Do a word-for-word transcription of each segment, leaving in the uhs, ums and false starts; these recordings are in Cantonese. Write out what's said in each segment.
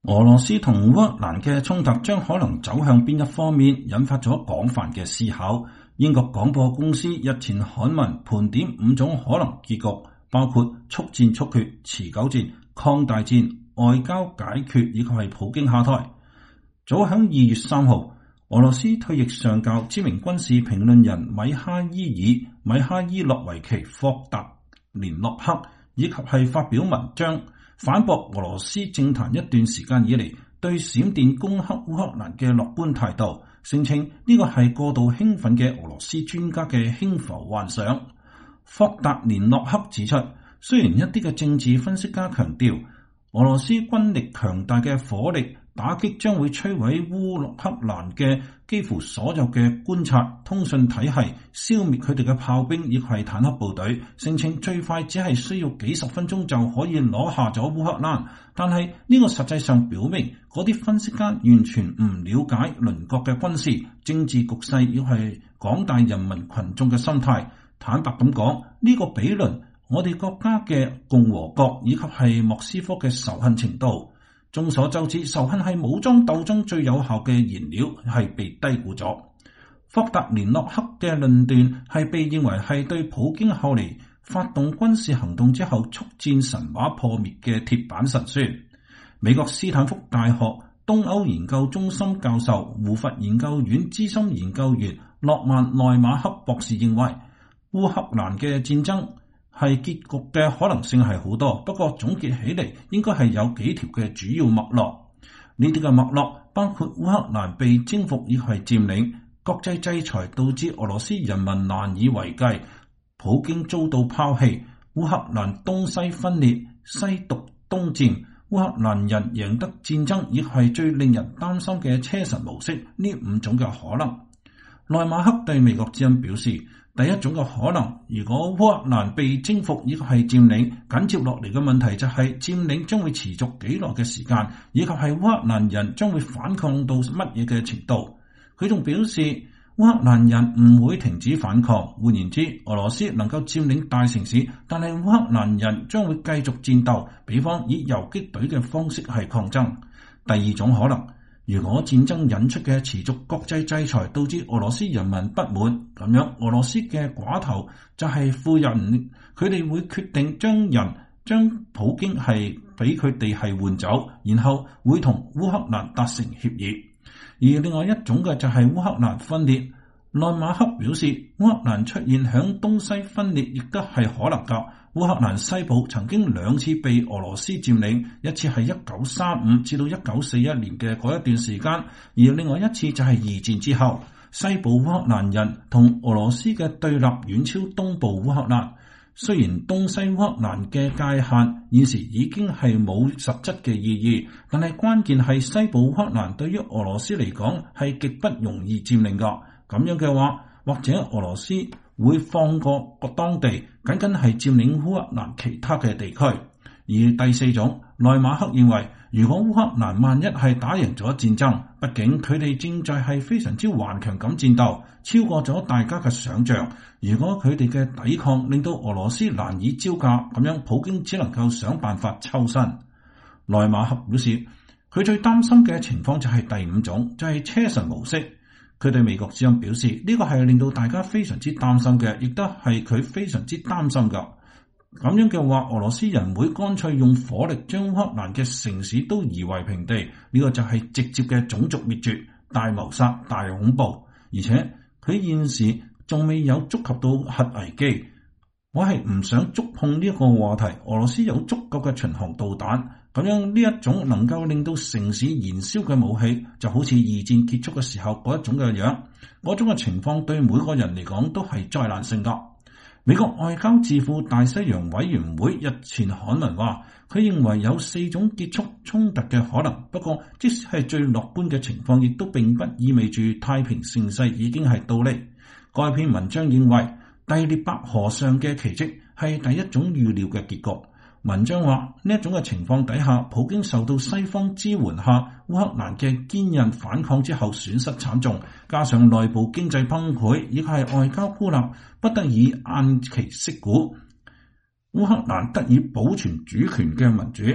俄羅斯同烏克蘭嘅衝突將可能走向邊一方面，引發咗廣泛嘅思考。英國廣播公司日前刊文盤點五種可能結局，包括速戰速決、持久戰、擴大戰、外交解決以及係普京下台。早響二月三號，俄羅斯退役上校、知名軍事評論人米哈伊爾、米哈伊洛維奇·霍達連諾克以及係發表文章，反駁俄羅斯政壇一段時間以嚟對閃電攻克烏克蘭嘅樂觀態度，聲稱呢個係過度興奮嘅俄羅斯專家嘅輕浮幻想。霍達連諾克指出，雖然一啲嘅政治分析家強調俄羅斯軍力強大嘅火力打擊將會摧毀烏克蘭嘅幾乎所有嘅觀察通訊體系，消滅佢哋嘅炮兵亦係坦克部隊，聲稱最快只係需要幾十分鐘就可以攞下咗烏克蘭。但係呢個實際上表明，嗰啲分析家完全唔了解鄰國嘅軍事政治局勢，亦係廣大人民群眾嘅心態。坦白咁講，呢個比論我哋國家嘅共和國以及係莫斯科嘅仇恨程度。眾所周知，仇恨係武裝鬥爭最有效嘅燃料，係被低估咗。霍達連諾克嘅論斷係被認為係對普京後嚟發動軍事行動之後速戰神話破滅嘅鐵板神書。美國斯坦福大學東歐研究中心教授、胡佛研究院資深研究員諾曼內馬克博士認為，烏克蘭嘅戰爭係結局嘅可能性係好多，不過總結起嚟應該係有幾條嘅主要脈絡。呢啲嘅脈絡包括烏克蘭被征服亦係佔領，國際制裁導致俄羅斯人民難以為繼，普京遭到拋棄，烏克蘭東西分裂，西獨東漸，烏克蘭人贏得戰爭亦係最令人擔心嘅車臣模式。呢五種嘅可能，內馬克對美國之音表示，第一種嘅可能，如果烏克蘭被征服亦係佔領，緊接落嚟嘅問題就係佔領將會持續幾耐嘅時間，以及係烏克蘭人將會反抗到乜嘢嘅程度。佢仲表示，烏克蘭人唔會停止反抗，換言之，俄羅斯能夠佔領大城市，但係烏克蘭人將會繼續戰鬥，比方以游擊隊嘅方式係抗爭。第二種可能，如果戰爭引出嘅持續國際制裁導致俄羅斯人民不滿，咁樣俄羅斯嘅寡頭就係富人，佢哋會決定將人將普京係俾佢哋係換走，然後會同烏克蘭達成協議。而另外一種嘅就係烏克蘭分裂。內馬克表示，烏克蘭出現響東西分裂亦都係可能㗎。烏克蘭西部曾經兩次被俄羅斯佔領，一次係一九三五至到一九四一年嘅嗰一段時間，而另外一次就係二戰之後。西部烏克蘭人同俄羅斯嘅對立遠超東部烏克蘭。雖然東西烏克蘭嘅界限現時已經係冇實質嘅意義，但係關鍵係西部烏克蘭對於俄羅斯嚟講係極不容易佔領㗎。咁樣嘅話，或者俄羅斯會放過個當地，僅僅係佔領烏克蘭其他嘅地區。而第四種，內馬克認為，如果烏克蘭萬一係打贏咗戰爭，畢竟佢哋正在係非常之頑強咁戰鬥，超過咗大家嘅想象。如果佢哋嘅抵抗令到俄羅斯難以招架，咁樣普京只能夠想辦法抽身。內馬克表示，佢最擔心嘅情況就係第五種，就係車臣模式。佢對美國之音表示，呢個係令到大家非常之擔心嘅，亦都係佢非常之擔心㗎。咁樣嘅話，俄羅斯人會乾脆用火力將烏克蘭嘅城市都夷為平地，呢個就係直接嘅種族滅絕、大謀殺、大恐怖。而且佢現時仲未有觸及到核危機。我係唔想觸碰呢一個話題。俄羅斯有足夠嘅巡航導彈，咁樣呢一種能夠令到城市燃燒嘅武器，就好似二戰結束嘅時候嗰一種嘅樣，嗰種嘅情況對每個人嚟講都係災難性㗎。美國外交智庫大西洋委員會日前刊文話，佢認為有四種結束衝突嘅可能，不過即使係最樂觀嘅情況，亦都並不意味住太平盛世已經係到嚟。該篇文章認為，第聶伯河上嘅奇蹟係第一種預料嘅結局。文章話，呢一種嘅情況底下，普京受到西方支援下，烏克蘭嘅堅韌反抗之後損失慘重，加上內部經濟崩潰，亦係外交孤立，不得已偃旗息鼓，烏克蘭得以保存主權嘅民主。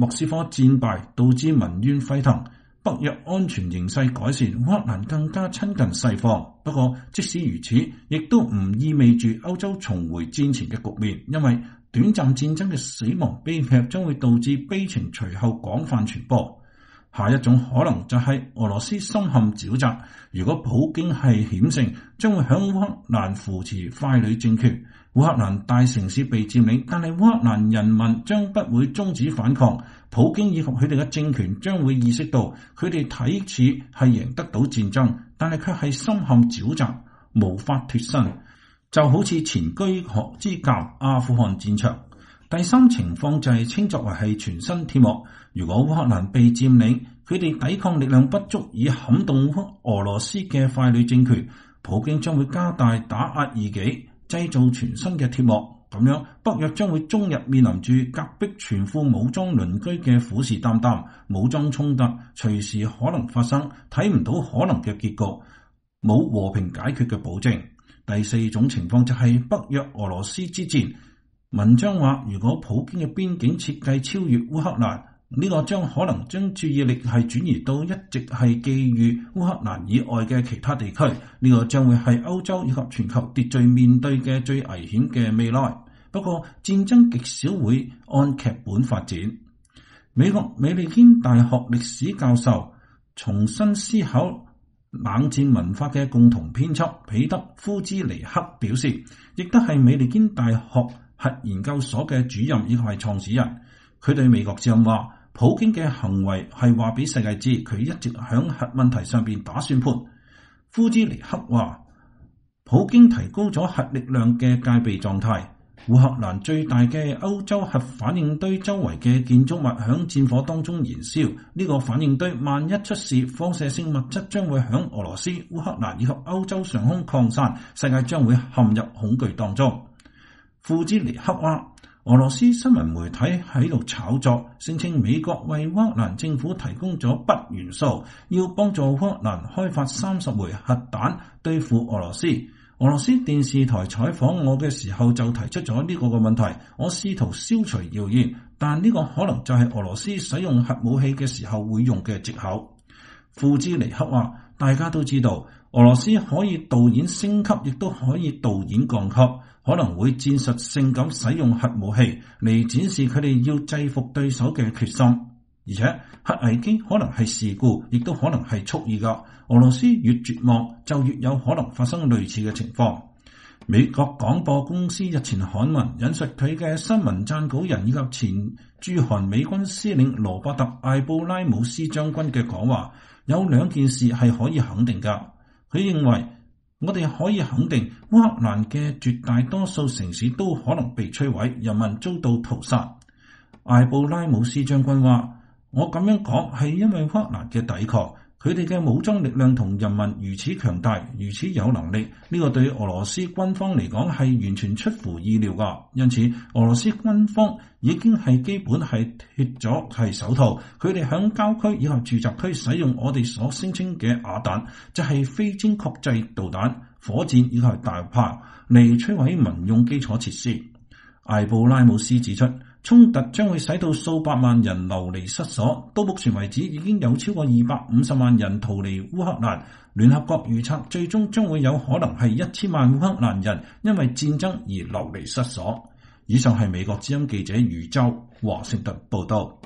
莫斯科戰敗導致民怨沸騰，北約安全形勢改善，烏克蘭更加親近西方。不過即使如此，亦都唔意味住歐洲重回戰前嘅局面，因為短暫戰爭嘅死亡悲劇將會導致悲情隨後廣泛傳播。下一種可能就係俄羅斯深陷沼澤，如果普京係險勝，將會響烏克蘭扶持傀儡政權，烏克蘭大城市被佔領，但係烏克蘭人民將不會終止反抗，普京以及佢哋嘅政權將會意識到佢哋睇似係贏得到戰爭，但係卻係深陷沼澤，無法脫身，就好似前居學之鑑阿富汗戰場。第三情況就係稱作為係全身鐵幕，如果烏克蘭被佔領，佢哋抵抗力量不足以撼動俄羅斯嘅傀儡政權，普京將會加大打壓異己，製造全新嘅鐵幕，咁樣北約將會終日面臨住隔壁全副武裝鄰居嘅虎視眈眈，武裝衝突隨時可能發生，睇唔到可能嘅結局，冇和平解決嘅保證。第四種情況就係北約俄羅斯之戰。文章話，如果普京嘅邊境設計超越烏克蘭，呢個將可能將注意力係轉移到一直係覬覦烏克蘭以外嘅其他地區，呢個將會係歐洲以及全球秩序面對嘅最危險嘅未來。不過戰爭極少會按劇本發展。美國美利堅大學歷史教授、重新思考冷戰文化嘅共同編輯彼得夫茲尼克表示，亦都係美利堅大學核研究所嘅主任以及係創始人。佢對美國之音話，普京嘅行為係話俾世界知，佢一直響核問題上邊打算盤。夫茲尼克話，普京提高咗核力量嘅戒備狀態。烏克蘭最大嘅歐洲核反應堆周圍嘅建築物響戰火當中燃燒，呢、這個反應堆萬一出事，放射性物質將會響俄羅斯、烏克蘭以及歐洲上空擴散，世界將會陷入恐懼當中。庫茲尼克話，俄羅斯新聞媒體喺度炒作，聲稱美國為烏克蘭政府提供咗鈈元素，要幫助烏克蘭開發三十枚核彈對付俄羅斯。俄羅斯電視台採訪我嘅時候就提出咗呢個個問題，我試圖消除謠言，但呢個可能就係俄羅斯使用核武器嘅時候會用嘅藉口。庫茲尼克話，大家都知道俄羅斯可以導演升級，亦都可以導演降級，可能會戰術性咁使用核武器嚟展示佢哋要制服對手嘅決心。而且核危機可能係事故，亦都可能係蓄意噶。俄羅斯越絕望，就越有可能發生類似嘅情況。美國廣播公司日前刊文引述佢嘅新聞撰稿人以及前駐韓美軍司令羅伯特·艾布拉姆斯將軍嘅講話，有兩件事係可以肯定噶。佢認為我哋可以肯定烏克蘭嘅絕大多數城市都可能被摧毀，人民遭到屠殺。艾布拉姆斯將軍話，我咁樣講係因為烏克蘭嘅抵抗，佢哋嘅武裝力量同人民如此強大，如此有能力，呢個對俄羅斯軍方嚟講係完全出乎意料噶。因此俄羅斯軍方已經係基本係脫咗係手套，佢哋響郊區以及住宅區使用我哋所聲稱嘅啞彈，就係非精確制導彈、火箭以及大炮嚟摧毀民用基礎設施。艾布拉姆斯指出，衝突將會使到數百萬人流離失所，到目前為止已經有超過二百五十萬人逃離烏克蘭。聯合國預測最終將會有可能係一千萬烏克蘭人因為戰爭而流離失所。以上係美國之音記者余舟華盛頓報道。